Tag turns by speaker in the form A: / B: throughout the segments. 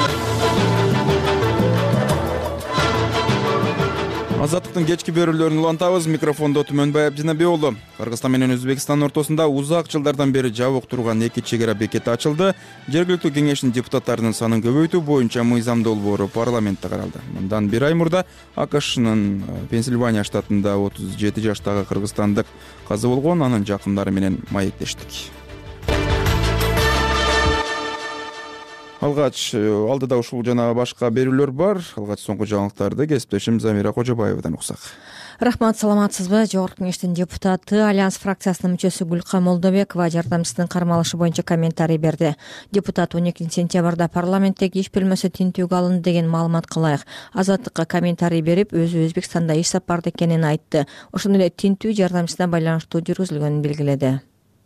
A: Азаттыктын кечки берүүлөрүн улантабыз. Микрофондо Түмөнбай Абдинабек уулу. Кыргызстан менен Өзбекстан ортосунда узак жылдардан бери жабык турган эки чек ара бекети ачылды. Жергиликтүү кеңештин депутаттарынын санын көбөйтүү боюнча мыйзам долбоору парламентте каралды. Мындан бир ай мурда АКШнын Пенсильвания штатында 37 жаштагы кыргызстандык каза болгон, анын жакындары менен маектештик. Алгач алдыда ушул жана башка берүүлөр бар. Алгач соңку жаңылыктарды кесиптешим Замира Кожобаевадан уксак.
B: Рахмат, саламатсызбы? Жогорку кеңештин депутаты, Альянс фракциясынын мүчөсү Гүлкай Молдобекова жардамчысынын кармалышы боюнча комментарий берди. Депутат 12-сентябрда парламенттеги иш бөлмөсү тинтүүгө алынды деген маалымат кылайык. Азаттыкка комментарий берип, өзү Өзбекстанда иш сапарда экенин айтты. Ошондой эле тинтүү жардамчысына байланыштуу жүргүзүлгөнүн белгиледи.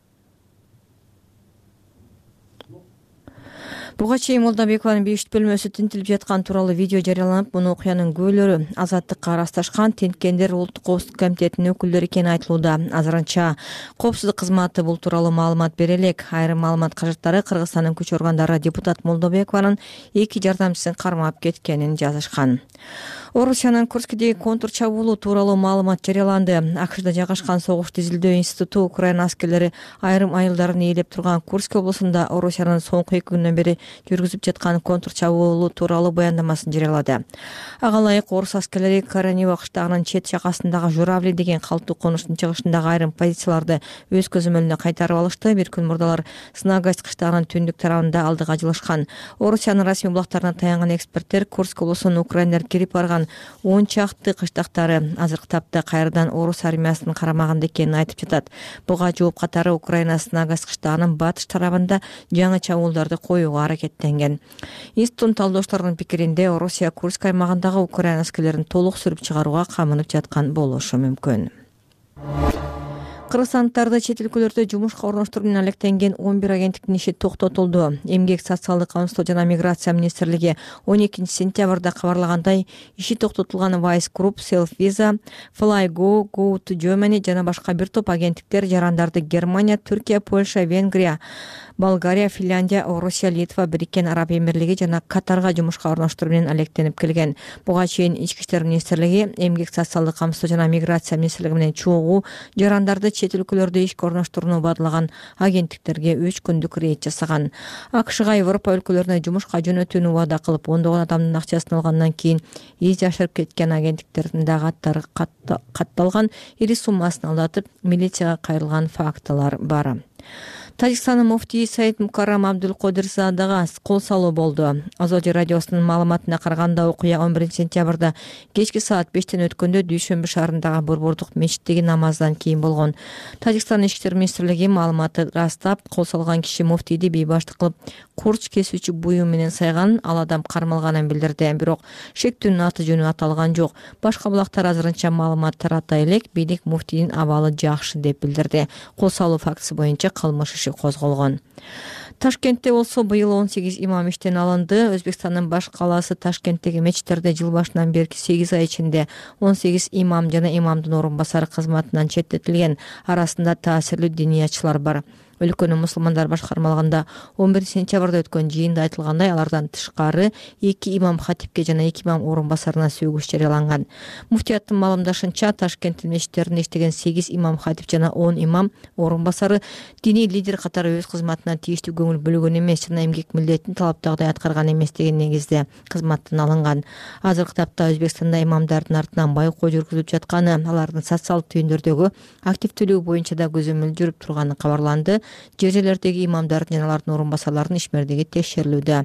B: Буга чейин Молдобекованын иш бөлмөсү тинтилип жаткан тууралуу видео жарыяланып, муну окуянын күбөлөрү Азаттыкка ырасташкан тинткендер Улуттук коопсуздук комитетинин өкүлдөрү экени айтылууда. Азырынча коопсуздук кызматы бул тууралуу маалымат бере элек. Айрым маалымат кажыттары Кыргызстандын күч органдары депутат Молдобекованын эки жардамчысын кармап кеткенин жазышкан. Орусиянын Курскидеги контур чабуулу тууралуу маалымат жарыяланды. АКШда жайгашкан согуш тизилдөө институту Украина аскерлери айрым айылдарын ээлеп турган Курск облусунда Орусиянын соңку 2 күндөн бери жүргүзүп жаткан контур чабуулу тууралуу баяндамасын жарыялады. Ага ылайык орус аскерлери Каранева кыштагынын чет жакасындагы Журавли деген калктуу конуштун чыгышындагы айрым позицияларды өз көзөмөлүнө кайтарып алышты. Бир күн мурдалар Снагасть кыштагынын түндүк тарабында алдыга жылышкан. Орусиянын расмий булактарына таянган эксперттер Курск облусунун украиндер кирип барган 10 чакты кыштактары азыркы тапта кайрадан орус армиясынын карамагында экенин айтып жатат. Буга жооп катары Украина Снагасть кыштагынын батыш тарабында жаңы чабуулдарды коюуга аракеттенген. Институттун талдоочуларынын пикиринде Орусия Курск аймагындагы Украина аскерлерин толук сүрүп чыгарууга камынып жаткан болушу мүмкүн. Кыргызстандыктарды чет өлкөлөрдө жумушка орноштуруу менен алектенген 11 агенттиктин иши токтотулду. Эмгек, социалдык камсыздоо жана миграция министрлиги 12-сентябрда кабарлагандай, иши токтотулган Vice Group, Self Visa, Flygo, Go to Germany жана башка бир топ агенттиктер жарандарды Германия, Түркия, Польша, Венгрия, Болгария, Финляндия, Орусия, Литва, Бириккен Араб Эмирлиги жана Катарга жумушка орноштуруу менен алектенип келген. Буга чейин Ички иштер министрлиги, Эмгек, социалдык камсыздоо жана миграция министрлиги менен чогуу жарандарды чет өлкөлөрдө ишке орноштурууну бадалаган агенттиктерге 3 күндүк рейд жасаган. АКШга Европа өлкөлөрүнө жумушка жөнөтүүнү убада кылып, ондогон адамдын акчасын алгандан кийин из жашырып кеткен агенттиктердин дагы аттары катталган, ири суммасын алдатып милицияга кайрылган фактылар бар. Тажикстандын муфтии Саид Мукаррам Абдулкодирзадага кол салуу болду. Азоди радиосунун маалыматына караганда, окуя 11-сентябрда кечки саат 5тен өткөндө Дүйшөмбү шаарындагы Борбордук мечиттеги намаздан кийин болгон. Тажикстан Ички иштер министрлиги маалыматты растап, кол салган киши муфтийди бейбаштык кылып курч кесүүчү буюм менен сайганын, ал адам кармалганын билдирди. Бирок шектүүнүн аты жөнү аталган жок. Башка булактар азырынча маалымат тарата элек, бийлик муфтийдин абалы жакшы деп билдирди. Кол салуу фактысы боюнча кылмыш иши козголгон. Ташкентте болсо быйыл 18 имам иштен алынды. Өзбекстандын баш калаасы Ташкенттеги мечиттерде жыл башынан берки 8 ай ичинде 18 имам жана имамдын орун басары кызматынан четтетилген. Арасында таасирлүү диниятчылар бар. Өлкөнүн мусулмандар башкармалыгында 11-сентябрда өткөн жыйында айтылгандай, алардан тышкары 2 имам хатипке жана 2 имам орун басарына сөгүш жарыяланган. Муфтияттын маалымдашынча, Ташкенттин мечиттеринде иштеген 8 имам хатип жана 10 имам орун басары диний лидер катары өз кызматына тийиштүү көңүл бөлгөн эмес жана эмгек милдетин талаптагыдай аткарган эмес деген негизде кызматтан алынган. Азыркы тапта Өзбекстанда имамдардын артынан байкоо жүргүзүлүп жатканы, алардын социалдык түйүндөрдөгү активдүүлүгү боюнча да көзөмөл жүрүп турганы кабарланды. Жер жерлердеги имамдардын жана алардын орун басарларынын ишмердиги текшерилүүдө.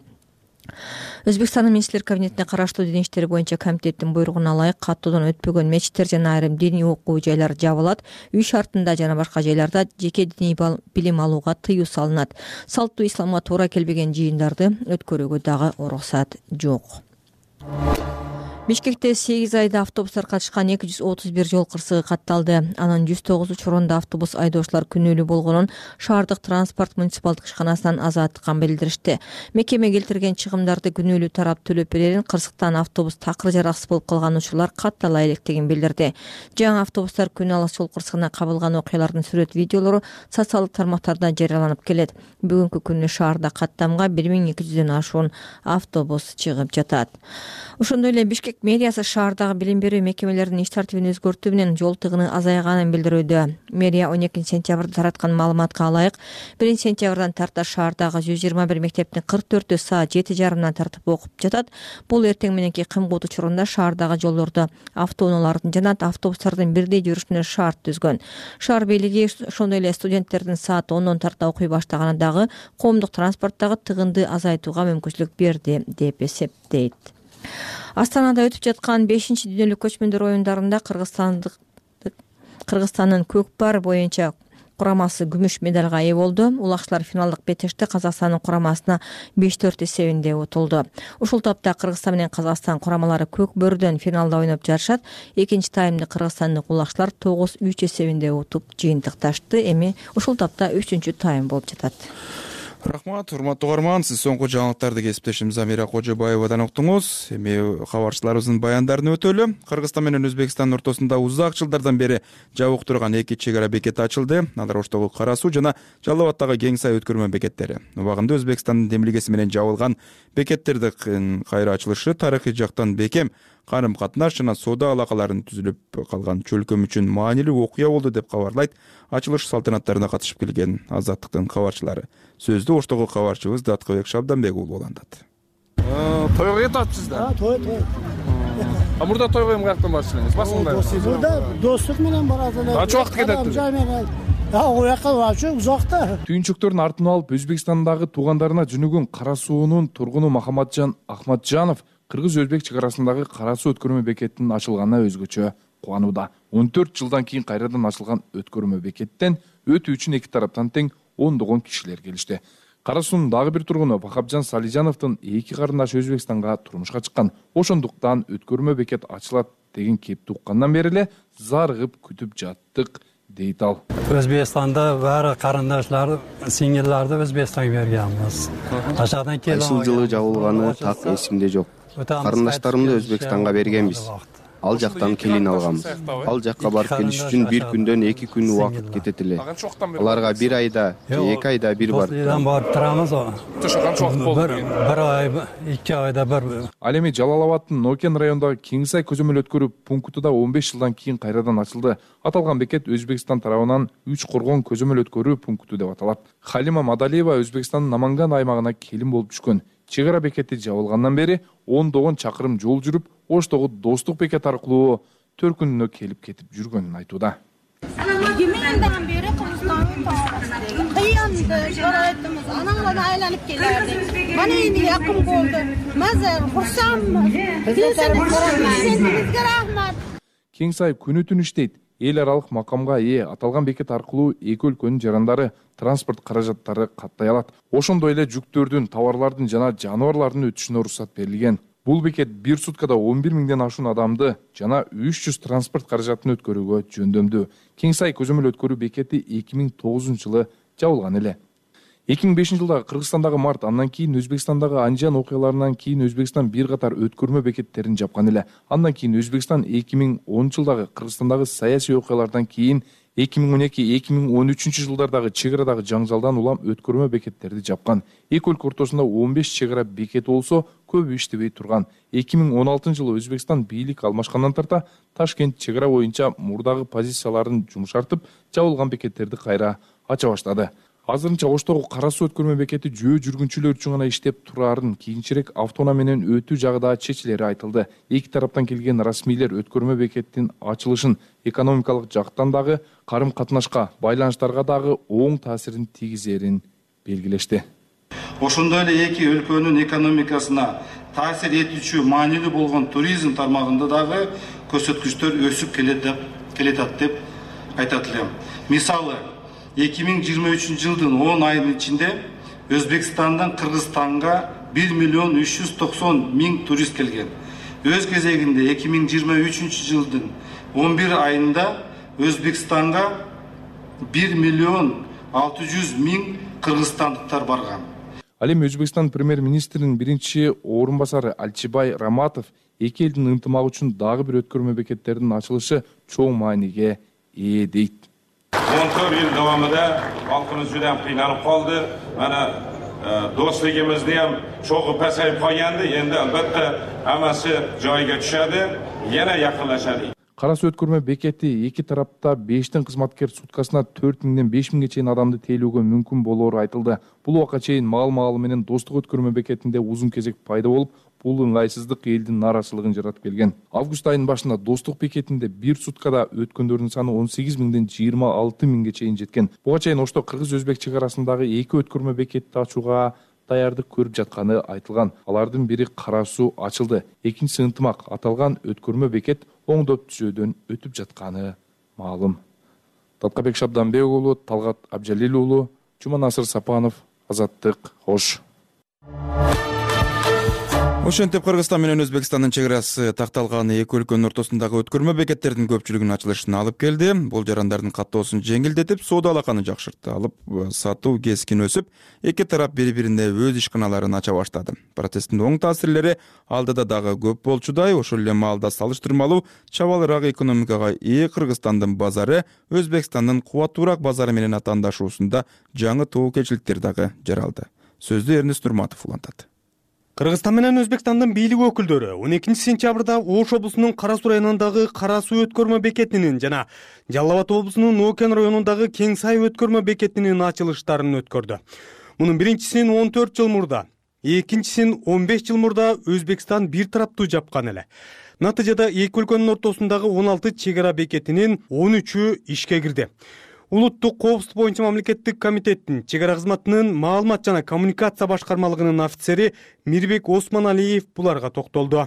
B: Өзбекстандын министрлер кабинетине караштуу диний иштер боюнча комитеттин буйругуна ылайык каттоодон өтпөгөн мечиттер жана айрым диний окуу жайлар жабылат. Үй шартында жана башка жайларда жеке диний билим алууга тыюу салынат. Салттуу исламга туура келбеген жыйындарды өткөрүүгө дагы уруксат жок. Бишкекте 8 айда автобустар катышкан 231 жол кырсыгы катталды. Анын 109 учурунда автобус айдоочулар күнөөлүү болгонун шаардык транспорт муниципалдык ишканасынан азаттыкка билдиришти. Мекеме келтирген чыгымдарды күнөөлүү тарап төлөп берерин, кырсыктан автобус такыр жараксыз болуп калган учурлар каттала электигин билдирди. Жаңы автобустар күнөө алыс жол кырсыгына кабылган окуялардын сүрөт видеолору социалдык тармактарда жарыяланып келет. Бүгүнкү күнү шаарда каттамга 1200дөн ашуун автобус чыгып жатат. Ошондой эле Бишкек мэриясы шаардагы билим берүү мекемелеринин иш тартибин өзгөртүү менен жол тыгыны азайганын билдирүүдө. Мэрия 12 сентябрда тараткан маалыматка ылайык 1 сентябрдан тарта шаардагы 121 мектептин 44-ü саат 7:30 тартып окуп жатат. Бул эртең мененки кыймылт учурунда шаардагы жолдордо автоунаалардын жана автобустардын бирдей жүрүшүнө шарт түзгөн. Шаар бийлиги ошондой эле студенттердин саат 10дон тарта окуй баштаганы дагы коомдук транспорттагы тыгынды азайтууга мүмкүнчүлүк берди деп эсептейт. Астанада өтүп жаткан 5-дүйнөлүк көчмөндөр оюндарында Кыргызстандын көкпар боюнча курамасы күмүш медалга ээ болду. Улакчылар финалдык бетеште Казакстандын курамасына 5-4 эсебинде утулду. Ушул тапта Кыргызстан менен Казакстан курамалары көк бөрүдөн финалда ойноп жарышат. Экинчи таймды кыргызстандык улакчылар 9-3 эсебинде утуп жыйынтыкташты. Эми ушул тапта 3-чү тайм болуп жатат.
A: Рахмат, урматтуу угарман, сиз соңку жаңылыктарды кесиптешим Замира Кожобаевадан уктуңуз. Эми кабарчыларыбыздын баяндарын өтөлү. Кыргызстан менен Өзбекстан ортосунда узак жылдардан бери жабык турган эки чек ара бекети ачылды. Алар Оштогу Кара Суу жана Жалал Абадтагы Кең Сай өткөрмө бекеттери. Убагында Өзбекстандын демилгеси менен жабылган бекеттердин кайра ачылышы тарыхый жактан бекем карым катнаш жана соода алакаларын түзүлүп калган чөлкөм үчүн маанилүү окуя болду деп кабарлайт ачылыш салтанаттарына катышып келген Азаттыктын кабарчылары. Сөздү Оштогу кабарчыбыз Даткыбек Шабданбек уулу улантат.
C: Тойго кетип атышсыздар? Той. Мурда тойго эми каяктан барчу элеңиз? Басында.
D: Мурда достук менен барат эле.
C: Канча убакыт кетет?
D: Ояка барчу узакта.
C: Түйүнчөктөрдүн артын алып Өзбекстандагы туугандарына жөнөгөн Кара Суунун тургуну Махаматжан Ахматжанов кыргыз-өзбек чек арасындагы Кара Суу өткөрмө бекетинин ачылганына өзгөчө кубанууда. 14 жылдан кийин кайрадан ачылган өткөрмө бекеттен өтүү үчүн эки тараптан тең 10 кишилер келишти. Кара Суунун дагы бир тургуну Бахапжан Салижановдун эки карындашы Өзбекстанга турмушка чыккан. Ошондуктан өткөрмө бекет ачылат деген кепти уккандан бери эле зарыгып күтүп жаттык дейт ал.
E: Өзбекстанда баары карындашлар, сиңдилерди Өзбекстанга бергенбиз. Ашадан келип
F: Айсыл жылы жабылганы так эсимде жок. Карындаштарымды Өзбекстанга бергенбиз. Ал жактан келин алганбыз. Ал жакка барып келиш үчүн бир күндөн 2 күн убакыт кетет эле. Аларга 1 айда, 2 айда бир
E: барып турабыз. Бир ай, 2 айда бир.
C: Ал эми Жалал Абадтын Нокен районундагы Кең Сай көзөмөл өткөрүү пункту да 15 жылдан кийин кайрадан ачылды. Аталган бекет Өзбекстан тарабынан 3 коргон көзөмөл өткөрүү пункту деп аталат. Халима Мадалиева Өзбекстандын Наманган аймагына келин болуп түшкөн. Чек ара бекети жабылгандан бери 10 чакырым жол жүрүп, Оштогу достук бекет аркылуу 4 күнүнө келип кетип жүргөнүн айтууда.
G: Anamdan beri Kırgızistan'ın tarihi. Kıyamdı, şarayetimiz, anamdan aylanıp gelirdik. Bana indi yakın oldu. Mazır, kursamız. Prezidentimiz rahmat.
C: Кең Сай күнү түн иштейт. Эл аралык макамга ээ аталган бекет аркылуу эки өлкөнүн жарандары транспорт каражаттары каттай алат. Ошондой эле жүктөрдүн, товарлардын жана жаныбарлардын өтүшүнө уруксат берилген. Бул бекет бир суткада 11 миңден ашуун адамды жана 300 транспорт каражатын өткөрүүгө жөндөмдүү. Кең Сай көзөмөл өткөрүү бекети 2009 жылы жабылган эле. 2005 жылдагы Кыргызстандагы март, андан кийин Өзбекстандагы Анжан окуяларынан кийин Өзбекстан бир катар өткөрмө бекеттерин жапкан эле. Андан кийин Өзбекстан 2010 жылдагы Кыргызстандагы саясий окуялардан кийин 2012-2013 жылдардагы чек арадагы жаңжалдан улам өткөрмө бекеттерди жапкан. Эки өлкө ортосунда 15 чек ара бекети болсо, көбү иштебей турган. 2016 жылы Өзбекстан бийлик алмашкандан тарта Ташкент чек ара боюнча мурдагы позицияларын жумшартып, жабылган бекеттерди кайра ача баштады. Азырынча Оштогу Кара Суу өткөрмө бекети жөө жүргүнчүлөр үчүн гана иштеп турарын, кийинчерээк автоунаа менен өтүү жагы да чечилери айтылды. Эки тараптан келген расмийлер өткөрмө бекеттин ачылышын экономикалык жактан дагы, карым катнашка, байланыштарга дагы оң таасирин тийгизерин белгилешти.
H: Ошондой эле эки өлкөнүн экономикасына таасир этүүчү маанилүү болгон туризм тармагында дагы көрсөткүчтөр өсүп келет деп айтат элем. Мисалы 2023 жылдын 10 айынын ичинде Өзбекстандан Кыргызстанга 1 миллион 390 миң турист келген. Өз кезегинде 2023 жылдын 11 айында Өзбекстанга 1.600.000 кыргызстандыктар барган.
C: Ал эми Өзбекстан премьер-министринин биринчи орун басары Алчыбай Раматов эки элдин ынтымагы үчүн дагы бир өткөрмө бекеттердин ачылышы чоң мааниге ээ дейт.
I: 14 yıl davamida halkımız juda ham qiynalib qoldi. Mana do'stligimizni ham cho'g'i pasayib qolgandi. Endi albatta hammasi joyiga tushadi, yana yaqinlashadi.
C: Кара суу өткөрмө бекети эки тарапта 5тен кызматкер суткасына 4000ден 5000ге чейин адамды тейлөөгө мүмкүн болоору айтылды. Бул убакка чейин маал-маалы менен достук өткөрмө бекетинде узун кезек пайда болуп, бул ыңгайсыздык элдин нааразычылыгын жаратып келген. Август айынын башында достук бекетинде бир суткада өткөндөрдүн саны 18.000ден 26.000ге чейин жеткен. Буга чейин ошто кыргыз-өзбек чек арасындагы эки өткөрмө бекетти ачууга даярдык көрүп жатканы айтылган. Алардын бири Кара суу ачылды, экинчиси ынтымак. Аталган өткөрмө бекет оңдоп түзөөдөн өтүп жатканы маалым. Таткабек Шабданбек уулу, Талгат Абжалил уулу, Жуманасыр Сапанов, Азаттык, Ош.
A: Ошентип Кыргызстан менен Өзбекстандын чек арасы такталган эки өлкөнүн ортосундагы өткөрмө бекеттердин көпчүлүгүнүн ачылышына алып келди. Бул жарандардын каттоосун жеңилдетип, соода алаканы жакшыртты. Алып сатуу кескин өсүп, эки тарап бири-бирине өз ишканаларын ача баштады. Протесттин оң таасирлери алдыда дагы көп болчудай, ошол эле маалда салыштырмалуу чабалыраак экономикага ээ Кыргызстандын базары Өзбекстандын кубаттуураак базары менен атаандашуусунда жаңы тобокелчиликтер дагы жаралды. Сөздү Эрнест Нурматов улантат.
J: Кыргызстан менен Өзбекстандын бийлик өкүлдөрү 12 сентябрда Ош облусунун Кара суу районундагы Кара суу өткөрмө бекетинин жана Жалал Абад облусунун Нокен районундагы Кең Сай өткөрмө бекетинин ачылыштарын өткөрдү. Мунун биринчисин 14 жыл мурда, экинчисин 15 жыл мурда Өзбекстан бир тараптуу жапкан эле. Натыйжада эки өлкөнүн ортосундагы 16 чек ара бекетинин 13-ü ишке кирди. Улуттук коопсуздук боюнча мамлекеттик комитеттин чек ара кызматынын маалымат жана коммуникация башкармалыгынын офицери Мирбек Осмоналиев буларга токтолду.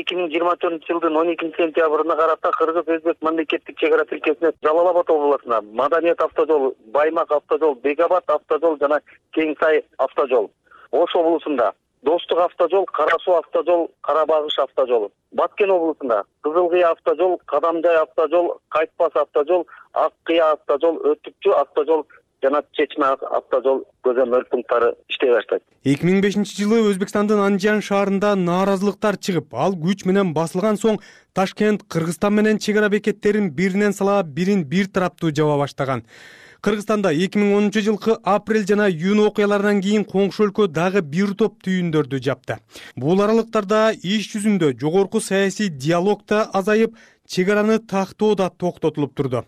K: 2024 жылдын 12 сентябрына карата Кыргыз-Өзбек мамлекеттик чек ара тилкесине Жалал Абад облусуна Маданият автожол, Баймак автожол, Бегабад автожол жана Кең Сай автожол. Ош облусунда Достук автожол, Кара суу автожол, Карабагыш автожол. Баткен облусунда Кызылкыя автожол, Кадамжай автожол, Кайтпас автожол, Ак Кыя автожол, Өтүкчү автожол жана Чечме автожол көзөмөл пункттары иштей баштайт.
J: 2005-жылы Өзбекстандын Анжан шаарында нааразылыктар чыгып, ал күч менен басылган соң Ташкент Кыргызстан менен чек ара бекеттерин биринен сала бирин бир тараптуу жаба баштаган. Кыргызстанда 2010-жылкы апрель жана июнь окуяларынан кийин коңшу өлкө дагы бир топ түйүндөрдү жапты. Бул аралыктарда иш жүзүндө жогорку саясий диалог да азайып, чек араны тактоо да токтотулуп турду.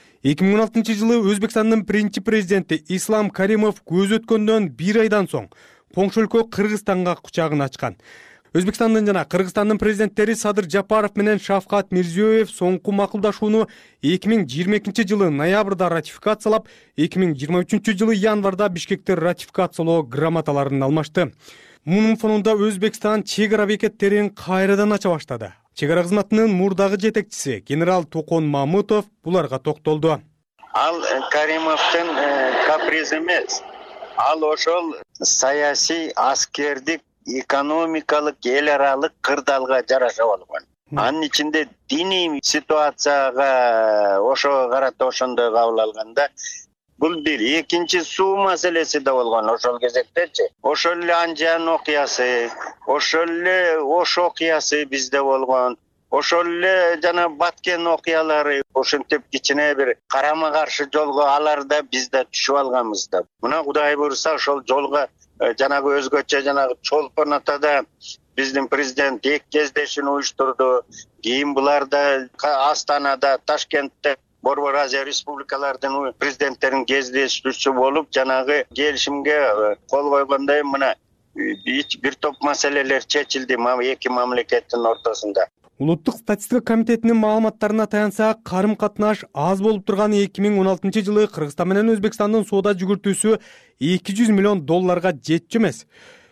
J: 2016-жылы Өзбекстандын биринчи президенти Ислам Каримов көз өткөндөн бир айдан соң коңшу өлкө Кыргызстанга кучагын ачкан. Өзбекстандын жана Кыргызстандын президенттери Садыр Жапаров менен Шавкат Мирзиёев соңку макулдашууну 2022-жылы ноябрда ратификациялап, 2023-жылы январда Бишкекте ратификациялоо грамоталарын алмашты. Мунун фонунда Өзбекстан чек ара бекеттерин кайрадан ача баштады. Чек ара кызматынын мурдагы жетекчиси генерал Токон Мамытов буларга токтолду.
K: Ал Каримовдун каприз эмес. Ал ошол саясий, аскердик, экономикалык, эл аралык кырдаалга жараша болгон. Анын ичинде диний ситуацияга ошого карата ошондой кабыл алганда бул бир. Экинчи суу маселеси да болгон ошол кезектечи. Ошол эле Анжан окуясы, ошол эле Ош окуясы бизде болгон. Ошол эле жана Баткен окуялары ошентип кичине бир карама каршы жолго алар да биз да түшүп алганбыз да. Мына Кудай буйрса ошол жолго жанагы өзгөчө жанагы Чолпон атада биздин президент эки кездешүүнү уюштурду. Кийин буларда Астанада, Ташкентте Борбор Азия республикалардын президенттеринин кездешүүсү болуп, жанагы келишимге кол койгондой мына бир топ маселелер чечилди эки мамлекеттин ортосунда.
J: Улуттук статистика комитетинин маалыматтарына таянсак, карым катнаш аз болуп турган 2016-жылы Кыргызстан менен Өзбекстандын соода жүгүртүүсү $200 миллион жетчү эмес.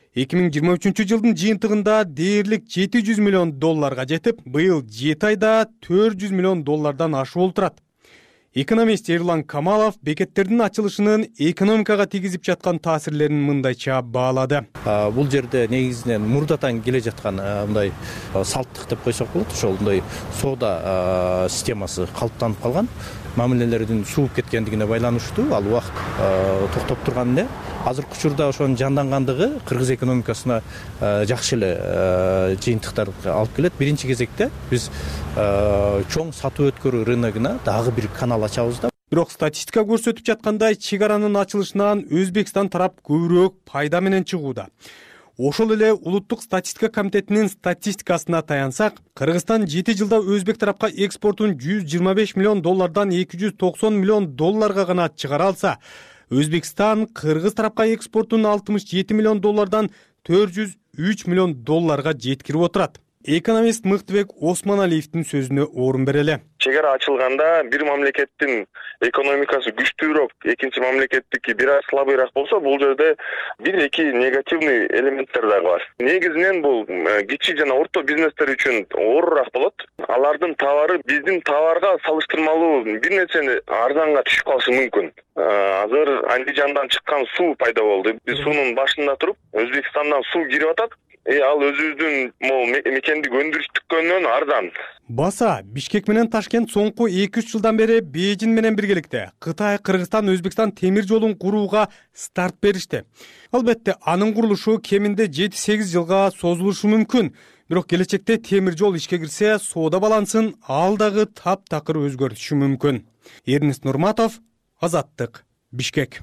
J: 2023-жылдын жыйынтыгында дээрлик $700 миллион жетип, быйыл 7 айда $400 миллион ашуу болуп турат. Экономист Эрлан Камалов бекеттердин ачылышынын экономикага тийгизип жаткан таасирлерин мындайча баалады.
L: Бул жерде негизинен мурдатан келе жаткан мындай салттык деп койсок болот. Ошол мындай соода системасы калыптанып калган. Мамилелердин сууп кеткендигине байланыштуу ал убакыт токтоп турган эле. Азыркы учурда ошонун жандангандыгы кыргыз экономикасына жакшы эле жыйынтыктар алып келет. Биринчи кезекте биз чоң сатуу өткөрүү рыногуна дагы бир канал ачабыз да.
J: Бирок статистика көрсөтүп жаткандай чек аранын ачылышынан Өзбекстан тарап көбүрөөк пайда менен чыгууда. Ошол эле Улуттук статистика комитетинин статистикасына таянсак, Кыргызстан 7 жылда Өзбек тарапка экспортун $125 миллион $290 миллион гана чыгара алса, Өзбекстан Кыргыз тарапка экспортун $67 миллион $403 миллион жеткирип отурат. Экономист Мыктыбек Осмоналиевдин сөзүнө орун берели.
M: Чек ара ачылганда бир мамлекеттин экономикасы күчтүүрөөк, экинчи мамлекеттики бир аз слабыйраак болсо, бул жерде бир-эки негативный элементтер дагы бар. Негизинен бул кичи жана орто бизнестер үчүн оорураак болот. Алардын товары биздин товарга салыштырмалуу бир нерсени арзанга түшүп калышы мүмкүн. Азыр Андижандан чыккан суу пайда болду. Биз суунун башында туруп, Өзбекстандан суу кирип атат. Ал өзүбүздүн мекендик өндүрүштүккөнөн арзан.
J: Баса Бишкек менен Ташкент соңку 2-3 жылдан бери Бейжин менен биргеликте Кытай, Кыргызстан, Өзбекстан темир жолун курууга старт беришти. Албетте, анын курулушу кеминде 7-8 жылга созулушу мүмкүн. Бирок келечекте темир жол ишке кирсе, соода балансын ал дагы таптакыр өзгөртүшү мүмкүн. Эрнест Нурматов, Азаттык, Бишкек.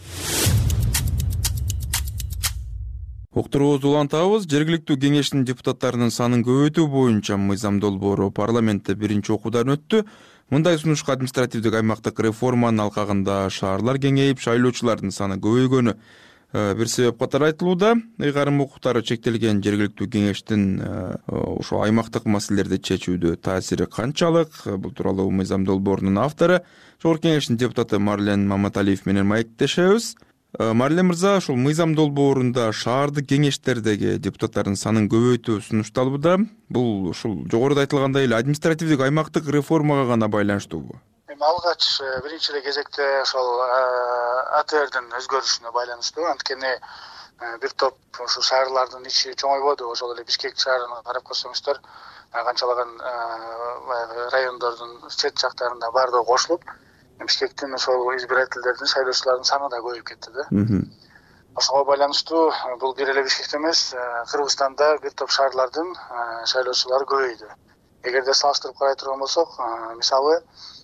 A: Уктуруубузду улантабыз. Жергиликтүү кеңештин депутаттарынын санын көбөйтүү боюнча мыйзам долбоору парламентте биринчи окуудан өттү. Мындай сунушка административдик аймактык реформанын алкагында шаарлар кеңейип, шайлоочулардын саны көбөйгөнү бир себеп катары айтылууда. Ыйгарым укуктары чектелген жергиликтүү кеңештин ошо аймактык маселелерди чечүүдө таасири канчалык? Бул тууралуу мыйзам долбоорунун автору Жогорку кеңештин депутаты Марлен Маматалиев менен маектешебиз. Марлен мырза, ушул мыйзам долбоорунда шаардык кеңештердеги депутаттардын санын көбөйтүү сунушталууда. Бул ушул жогоруда айтылгандай эле административдик аймактык реформага гана байланыштуубу?
N: Алгач биринчи эле кезекте ошол АТРдин өзгөрүшүнө байланыштуу. Анткени бир топ ушу шаарлардын ичи чоңойбоду. Ошол эле Бишкек шаарына карап көрсөңүздөр, канчалаган райондордун чет жактарында баардыгы кошулуп, Бишкектин ошол избирательдердин, шайлоочулардын саны да көбөйүп кетти да. Ошого байланыштуу бул бир эле Бишкекте эмес, Кыргызстанда бир топ шаарлардын шайлоочулары көбөйдү. Эгерде салыштырып карай турган болсок, мисалы,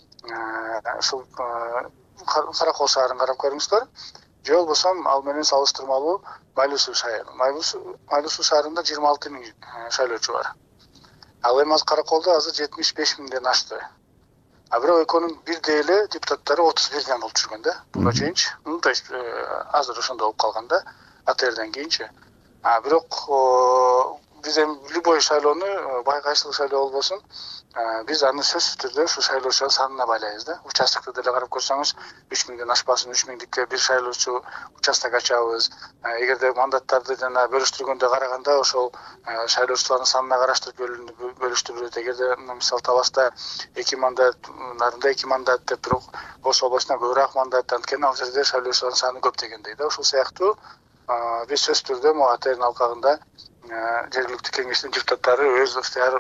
N: ушул Каракол шаарын карап көрүңүздөр. Же болбосо ал менен салыштырмалуу Майлуу суу шаары. Майлуу суу шаарында 26 миң шайлоочу бар. Ал эми Караколдо азыр 75 миңден ашты. А бирок экөөнүн бирдей эле депутаттары 31ден болуп жүргөн да. Буга чейинчи. То есть азыр ошондой болуп калган да. АТРден кийинчи. Бирок биз эми любой шайлоону, бай кайсыл шайлоо болбосун, биз аны сөзсүз түрдө ушу шайлоочулардын санына байлайбыз да. Участокту деле карап көрсөңүз, 3 миңден ашпасын, 3 миңдикке бир шайлоочу участок ачабыз. Эгерде мандаттарды жана бөлүштүргөндө караганда ошол шайлоочулардын санына караштырып бөлүштүрүлөт. Эгерде мисал Таласта 2 мандат, Нарында 2 мандат деп, бирок Ош областына көбүрөөк мандат, анткени ал жерде шайлоочулардын саны көп дегендей да. Ошол сыяктуу биз сөзсүз түрдө АТРдин алкагында жергиликтүү кеңештин депутаттары өз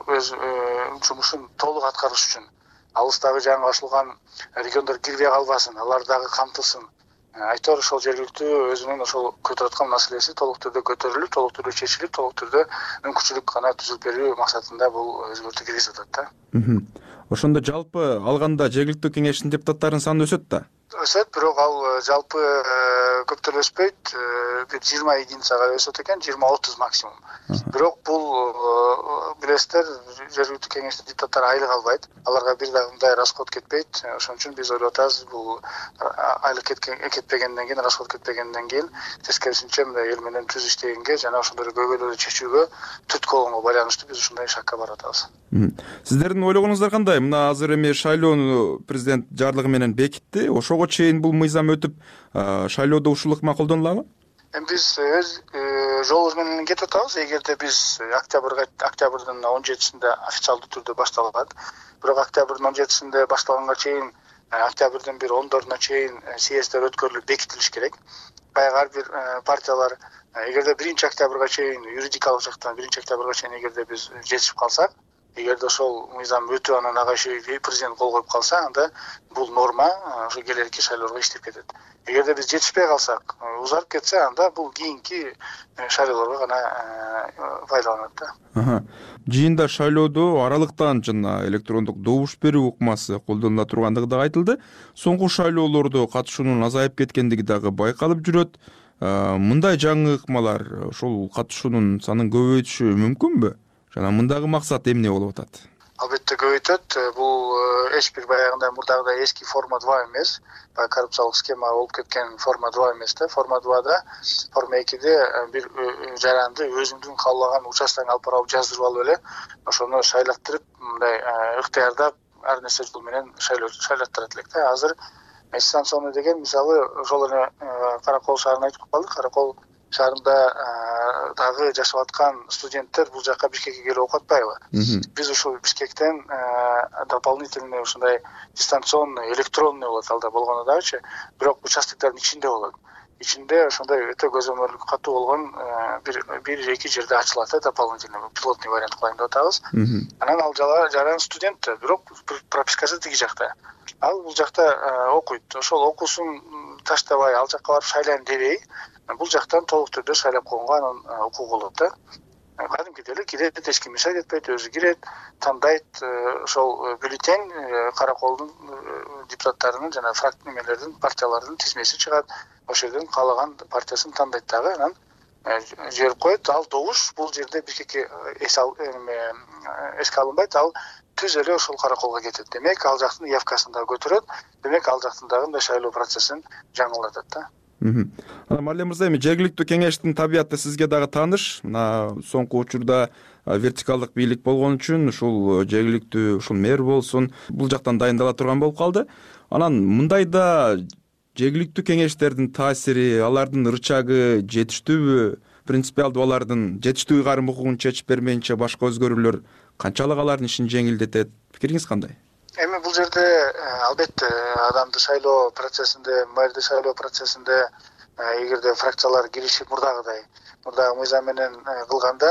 N: жумушун толук аткарыш үчүн, алыстагы жаңы ачылган региондор кирбей калбасын, алар дагы камтылсын. Айтор ошол жергиликтүү өзүнүн ошол көтөрүп аткан маселеси толук түрдө көтөрүлүп, толук түрдө чечилип, толук түрдө мүмкүнчүлүк гана түзүп берүү максатында бул өзгөртүү киргизип атат да.
A: Ошондо жалпы алганда жергиликтүү кеңештин депутаттарынын саны өсөт да?
N: Өсөт, бирок ал жалпы көптөр өспөйт, бир 20 единицага өсөт экен, 20-30 максимум. Бирок бул билесиздер, жергиликтүү кеңештин депутаттары айлык албайт. Аларга бир дагы мындай расход кетпейт. Ошон үчүн биз ойлоп атабыз, бул айлык кетпегенден кийин, расход кетпегенден кийин тескерисинче мындай эл менен түз иштегенге жана ошондой көйгөйлөрдү чечүүгө түрткү болгонго байланыштуу биз ушундай шакка барып атабыз.
A: Сиздердин ойлогонуңуздар кандай? Мына азыр эми шайлоону президент жарлыгы менен бекитти. Ошого чейин бул мыйзам өтүп, шайлоодо ушул ыкма колдонулабы?
N: Биз өз жолубуз менен кетип атабыз. Эгерде биз октябрдын 17-синде официалдуу түрдө башталат, бирок октябрдын 17-синде башталганга чейин октябрдын 10-доруна чейин съезддер өткөрүлүп бекитилиш керек. Баягы ар бир партиялар эгерде 1-октябрга чейин юридикалык жактан 1-октябрга чейин эгерде биз жетишип калсак, эгерде ошол мыйзам өтүп анан ага президент кол коюп калса, анда бул норма ошо келерки шайлоого иштеп кетет. Эгерде биз жетишпей калсак, узарып кетсе, анда бул кийинки шайлоолорго гана пайдаланат да.
A: Жыйында шайлоодо аралыктан жана электрондук добуш берүү укмасы колдонула тургандыгы да айтылды. Соңку шайлоолордо катышуунун азайып кеткендиги дагы байкалып жүрөт. Мындай жаңы ыкмалар ошол катышуунун санын көбөйтүшү мүмкүнбү? Жана мындагы максат эмне болуп атат?
N: Албетте көбөйтөт. Бул эч бир баягындай мурдагыдай эски форма 2 эмес. Коррупциялык схема болуп кеткен форма 2 эмес да. Форма 2да, форма 2де бир жаранды өзүңдүн каалаган участкаңа алып барып жаздырып алып эле, ошону шайлаттырып, мындай ыктыярдап ар нерсе жол менен шайлаттырат элек да. Азыр дистанционный деген мисалы ошол эле Каракол шаарына айтып калдык. Каракол шаарында дагы жашап аткан студенттер бул жака Бишкекке келип окуп атпайбы? Биз ушул Бишкектен дополнительный ушундай дистанционный, электронный болот алда болгону дагычы, бирок участоктордун ичинде болот. Ичинде ошондой өтө көзөмөлдү катуу болгон бир-эки жерде ачылат да, дополнительный пилотный вариант кылайын деп атабыз. Анан ал жаран студент, бирок пропискасы тиги жакта. Ал бул жакта окуйт. Ошол окуусун таштабай ал жакка барып шайлайм дебей, бул жактан толук түрдө шайлап койгонго анын укугу болот да. Кадимкидей эле кирет, эч ким мешать этпейт, өзү кирет, тандайт, ошол бюллетень Караколдун депутаттарынын жана фракциялардын, партиялардын тизмеси чыгат. Ошол жерден каалаган партиясын тандайт дагы, анан жиберип коет. Ал добуш бул жерде Бишкекке эске алынбайт, ал түз эле ошол Караколго кетет. Демек, ал жактын явкасын да көтөрөт. Демек, ал жактын дагы мындай шайлоо процессин жаңылатат да.
A: Марлен мырза, эми жергиликтүү кеңештин табияты сизге дагы тааныш. Мына соңку учурда вертикалдык бийлик болгон үчүн ушул жергиликтүү ушул мэр болсун, бул жактан дайындала турган болуп калды. Анан мындайда жергиликтүү кеңештердин таасири, алардын ырчагы жетиштүүбү? Принципиалдуу алардын жетиштүү ыйгарым укугун чечип бермейинче башка өзгөрүүлөр канчалык алардын ишин жеңилдетет? Пикириңиз кандай?
N: Эми бул жерде албетте адамды шайлоо процессинде, мэрди шайлоо процессинде эгерде фракциялар киришип мурдагы мыйзам менен кылганда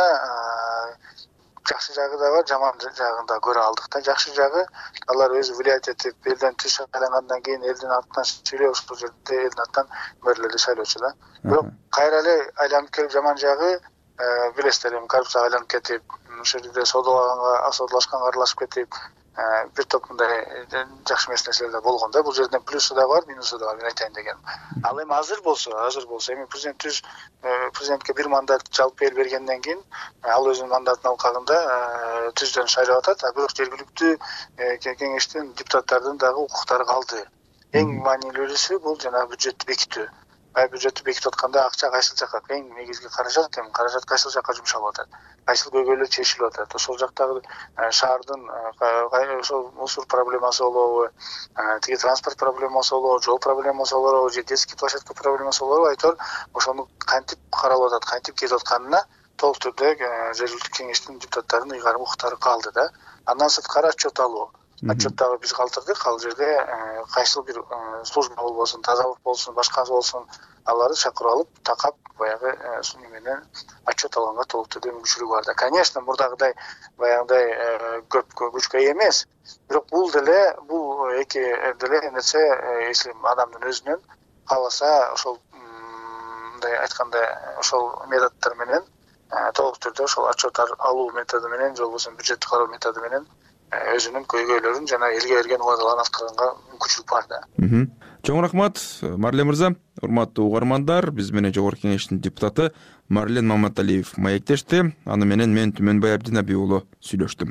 N: жакшы жагы да бар, жаман жагын да көрө алдык да. Жакшы жагы алар өзү влиять этип, элден түз шайлангандан кийин элдин атынан сүйлөп, ошол жерде элдин атынан мэрлерди шайлоочу да. Бирок кайра эле айланып келип жаман жагы билесиздер, эми коррупцияга айланып кетип, ошол жерде содалашканга аралашып кетип, бир топ мындай жакшы эмес нерселер да болгон да. Бул жерден плюсу да бар, минусу да бар, мен айтайын дегеним. Ал эми азыр болсо, эми президентке бир мандат жалпы эл бергенден кийин ал өзүнүн мандатын алкагында түздөн шайлап атат, бирок жергиликтүү кеңештин депутаттардын дагы укуктары калды. Эң маанилүүсү бул жанагы бюджеттти бекитүү. Бюджеттти бекитип атканда акча кайсыл жакка, эң негизги каражат кайсыл жакка жумшалып атат, кайсыл көйгөйлөр чечилип атат. Ошол жактагы шаардын ошол мусор проблемасы болобу, тиги транспорт проблемасы болобу, жол проблемасы болобу, же детский площадка проблемасы болобу, айтор ошону кантип каралып атат, кантип кетип атканына толук түрдө жергиликтүү кеңештин депутаттарынын ыйгарым укуктары калды да. Андан сырткары отчет алуу. Отчет дагы биз калтырдык. Ал жерде кайсыл бир служба болбосун, тазалык болсун, башкасы болсун, аларды чакырып алып, такап баягы суну менен отчет алганга толук түрдө мүмкүнчүлүгү бар да. Конечно, мурдагыдай баягыдай көп күчкө ээ эмес. Бирок бул эки деле нерсе, если адамдын өзүнөн кааласа, ошол мындай айтканда ошол методдор менен толук түрдө ошол отчет алуу методу менен, же болбосо бюджетти кароо методу менен өзүнүн көйгөйлөрүн жана элге берген убадаларын аткарганга мүмкүнчүлүк бар да.
A: Чоң рахмат, Марлен мырза. Урматтуу угармандар, биз менен Жогорку Кеңештин депутаты Марлен Маматалиев маектешти. Аны менен мен Түмөнбай Абдинаби уулу сүйлөштүм.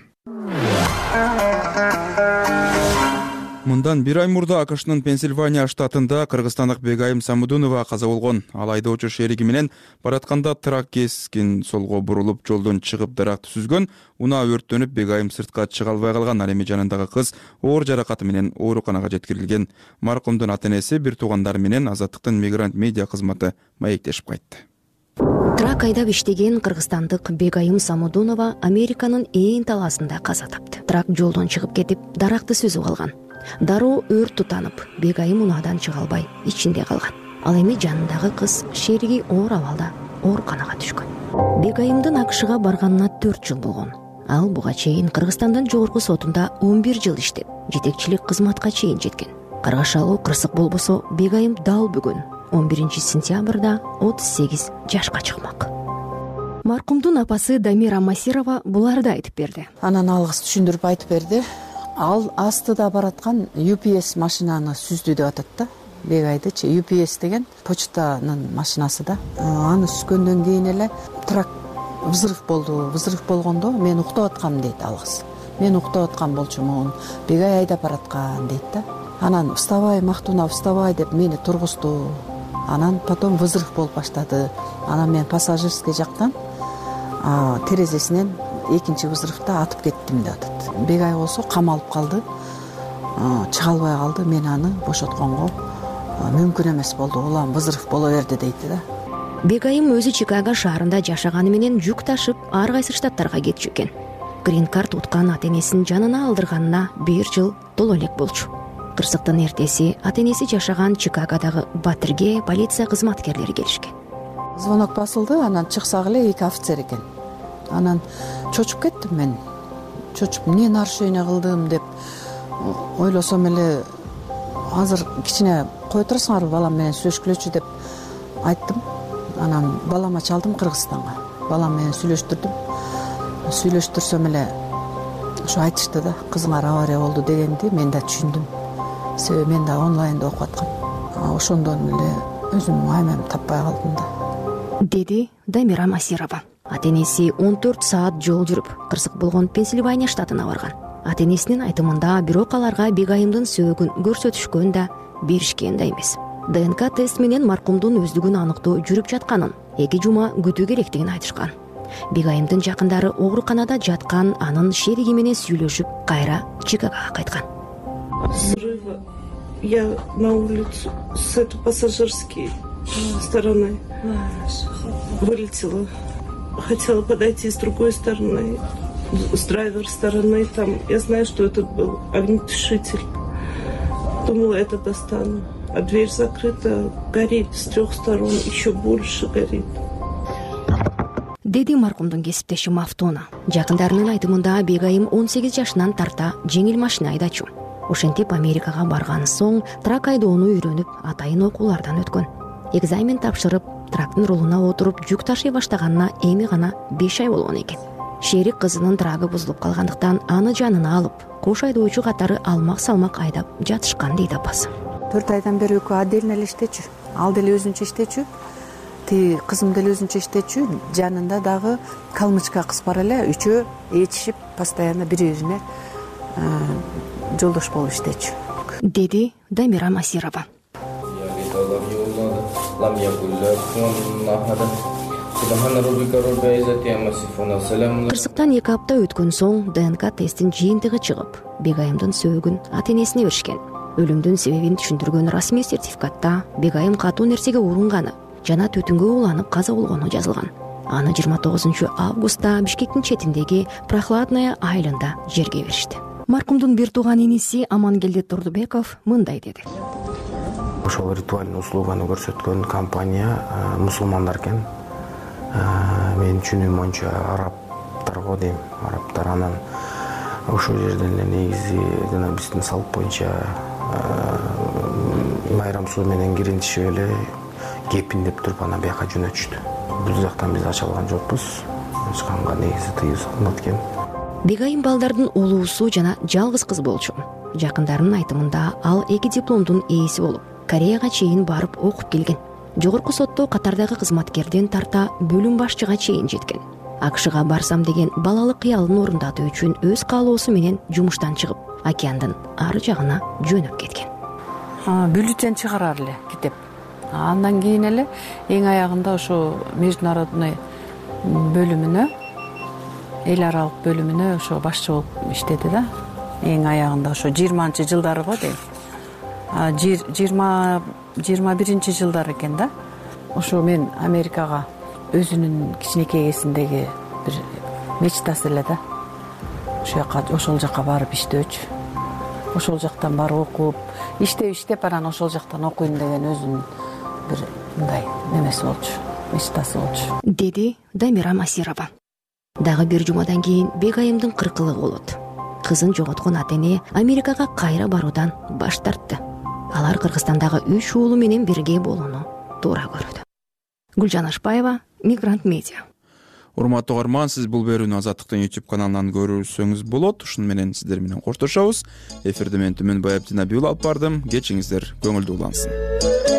A: Мындан бир ай мурда АКШнын Пенсильвания штатында кыргызстандык Бегайым Самудунова каза болгон. Ал айдоочу шериги менен баратканда трак кескин солго бурулуп, жолдон чыгып даракты сүзгөн. Унаа өрттөнүп, Бегайым сыртка чыга албай калган. Ал эми жанындагы кыз оор жаракаты менен ооруканага жеткирилген. Маркумдун ата-энеси, бир туугандары менен Азаттыктын мигрант медиа кызматы маектешип кайтты.
O: Трак айдап иштеген кыргызстандык Бегайым Самудунова Американын ээн талаасында каза тапты. Трак жолдон чыгып кетип, даракты сүзүп алган. дароо өрт тутанып, Бегайым унаадан чыга албай ичинде калган. Ал эми жанындагы кыз Шериги оор абалда ооруканага түшкөн. Бегайымдын АКШга барганына 4 жыл болгон. Ал буга чейин Кыргызстандын жогорку сотунда 11 жыл иштеп, жетекчилик кызматка чейин жеткен. Каргашалуу кырсык болбосо, Бегайым дал бүгүн 11 сентябрда 38 жашка чыкмак. Маркумдун апасы Дамира Масирова буларды айтып берди.
P: Анан алгыс түшүндүрүп айтып берди. Ал астыда бараткан UPS машинаны сүздү деп атат да. Бегайдычы UPS деген почтанын машинасы да. Аны сүзгөндөн кийин эле трак взрыв болду. Взрыв болгондо мен уктап аткам дейт алгыс. Мен уктап аткан болчумун. Бегай айдап бараткан дейт да. Анан вставай, Мактуна, вставай деп мени тургузду. Анан потом взрыв болуп баштады. Анан мен пассажирский жактан терезесинен экинчи взрывда атып кеттим деп атат. Бегай болсо камалып калды. Чыга албай калды. Мен аны бошотконго мүмкүн эмес болду. Улам взрыв боло берди дейт да.
O: Бегайым өзү Чикаго шаарында жашаганы менен жүк ташып ар кайсы штаттарга кетчү экен. Грин карт уткан ата-энесин жанына алдырганына 1 жыл толо элек болчу. Кырсыктын эртеси ата-энеси жашаган Чикагодагы Батырге полиция кызматкерлери келишкен.
P: Звонок басылды, анан чыксак эле 2 офицер экен. Анан чочуп кеттим мен. Чочуп, эмне нарушение кылдым деп ойлосом эле, азыр кичине кое турасыңарбы, балам менен сүйлөшкүлөчү деп айттым. Анан балама чалдым Кыргызстанга. Балам менен сүйлөштүрдүм. Сүйлөштүрсөм эле ошо айтышты да, кызыңар авария болду дегенди мен да түшүндүм. Себеби мен да онлайнда окуп аткам. Ошондон эле өзүмдүн аймамды таппай калдым да.
O: Деди Дамира Масирова. Ата-энеси 14 саат жол жүрүп, кырсык болгон Пенсильвания штатына барган. Ата-энесинин айтымында бирок аларга Бегайымдын сөөгүн көрсөтүшкөн да, беришкен да эмес. ДНК тест менен маркумдун өздүгүн аныктоо жүрүп жатканын, 2 жума күтүү керектигин айтышкан. Бегайымдын жакындары ооруканада жаткан, анын Шериги менен сүйлөшүп, кайра Чикагога кайткан.
Q: Взрыва я на улицу с этой пассажирской стороны вылетела. Хотела подойти с другой стороны, с драйвер стороны. Там я знаю, что это был огнетушитель. Думала, это достану. А дверь закрыта, горит с 3 сторон, еще больше горит.
O: Деди маркумдун кесиптеши Мафтона. Жакындарынын айтымында Бегайым 18 жашынан тарта жеңил машина айдачу. Ошентип Америкага барган соң трак айдоону үйрөнүп, атайын окуулардан өткөн. Экзамен тапшырып, трактын рулуна отуруп жүк ташый баштаганына эми гана 5 ай болгон экен. Шерик кызынын трагы бузулуп калгандыктан аны жанына алып, кош айдоочу катары алмак-салмак айдап жатышкан дейт апасы.
P: 4 айдан бери экөө отдельно эле иштечү. Ал деле өзүнчө иштечү. Ти кызым деле өзүнчө иштечү. Жанында дагы калмычка кыз бар эле, үчөө ээрчишип, постоянно бири-бирине жолдош болуп иштечү.
O: Деди Дамира Масирова. Кырсыктан 2 апта өткөн соң ДНК тесттин жыйынтыгы чыгып, Бегайымдын сөөгүн ата-энесине беришкен. Өлүмдүн себебин түшүндүргөн расмий сертификатта Бегайым катуу нерсеге урунганы жана түтүнгө уланып каза болгону жазылган. Аны 29 августта Бишкектин четиндеги Прохладная айылында жерге беришти. Маркумдун бир тууган иниси Амангелди Турдубеков мындай деди.
R: Ошол ритуальный услуганы көрсөткөн компания мусулмандар экен. Мен түшүнүм боюнча арабтар го дейм, арабтар. Анан ошол жерден эле негизи жана биздин салт боюнча майрам суу менен киринтишип эле кепиндеп туруп анан бияка жөнөтүштү. Бул жактан биз ача алган жокпуз. Эч канга негизи тыюу салынат экен.
O: Бегайым балдардын улуусу жана жалгыз кыз болчу. Жакындарынын айтымында ал 2 дипломдун ээси болуп, Кореяга чейин барып окуп келген. Жогорку сотто катардагы кызматкерден тарта бөлүм башчыга чейин жеткен. АКШга барсам деген балалык кыялын орундатуу үчүн өз каалоосу менен жумуштан чыгып, океандын ары жагына жөнөп кеткен.
P: Бюллетень чыгарар эле китеп. Андан кийин эле эң аягында ошо международный бөлүмүнө, эл аралык бөлүмүнө ошо башчы болуп иштеди да. Эң аягында ошо 20-жылдары го дейм. 21 жылдар экен да. Ошо мен Америкага өзүнүн кичинекей кезиндеги бир мечтасы эле да. Ошол жака барып иштөөчү. ошол жактан барып окуп иштеп анан ошол жактан окуйм деген өзүнүн бир мындай немеси болчу, мечтасы болчу,
O: деди Дамира Масирова. Дагы бир жумадан кийин Бегайымдын 40-ылыгы болот. Кызын жоготкон ата эне Америкага кайра баруудан баш тартты. Алар Кыргызстандагы 3 уулу менен бирге болууну туура көрүүдө. Гүлжан Ашпаева, Мигрант Медиа.
A: Урматтуу угарман, сиз бул берүүнү Азаттыктын YouTube каналынан көрүрсөңүз болот. Ушуну менен сиздер менен коштошобуз. Эфирде мен Түмөнбай Абдинабиул алып бардым. Кечиңиздер көңүлдүү улансын.